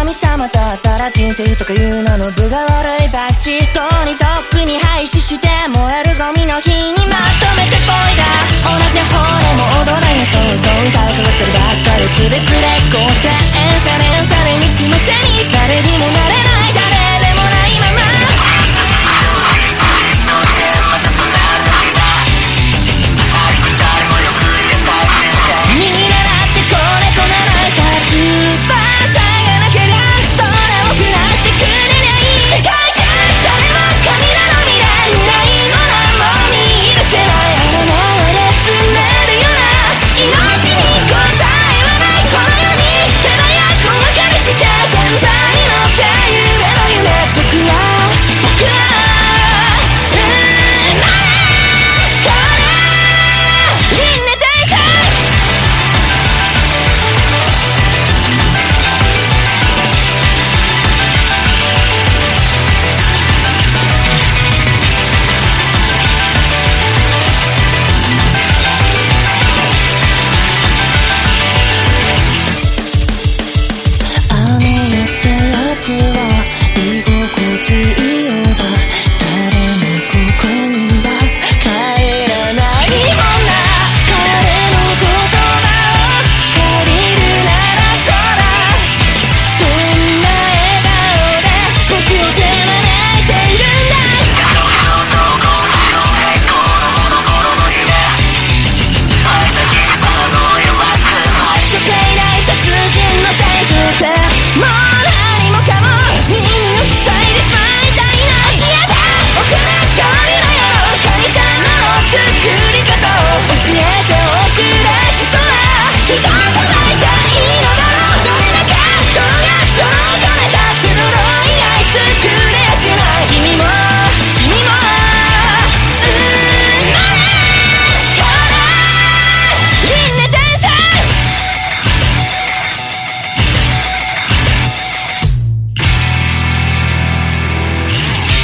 神様だったら人生とかいう名の分が悪いバッジとにとっくに廃止して燃えるゴミの日にまとめてポイだ。同じ方でも踊らにそうそう歌うかかってるばっかりつれつれこうして連鎖連鎖で道のせに誰にもなれない誰でもないままみんなだってこれこならいたら翼がなけりゃ空を降らしてくれりゃいい世界中誰も神なの未来にないものも見出せないあのままで詰めるような命に答えはないこの世に手早く分かりして簡単に乗って夢の夢僕は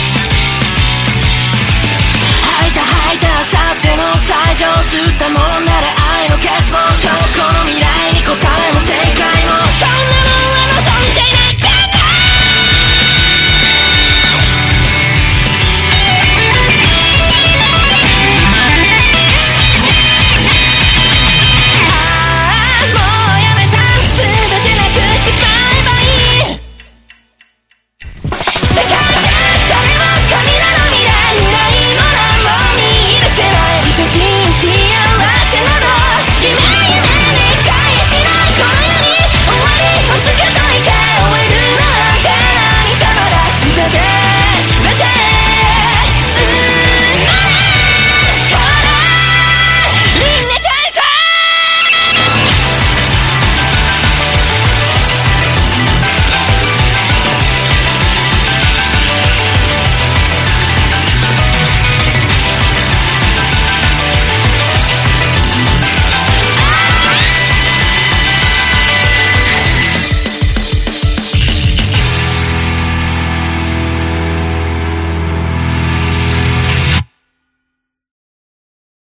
吸ったもの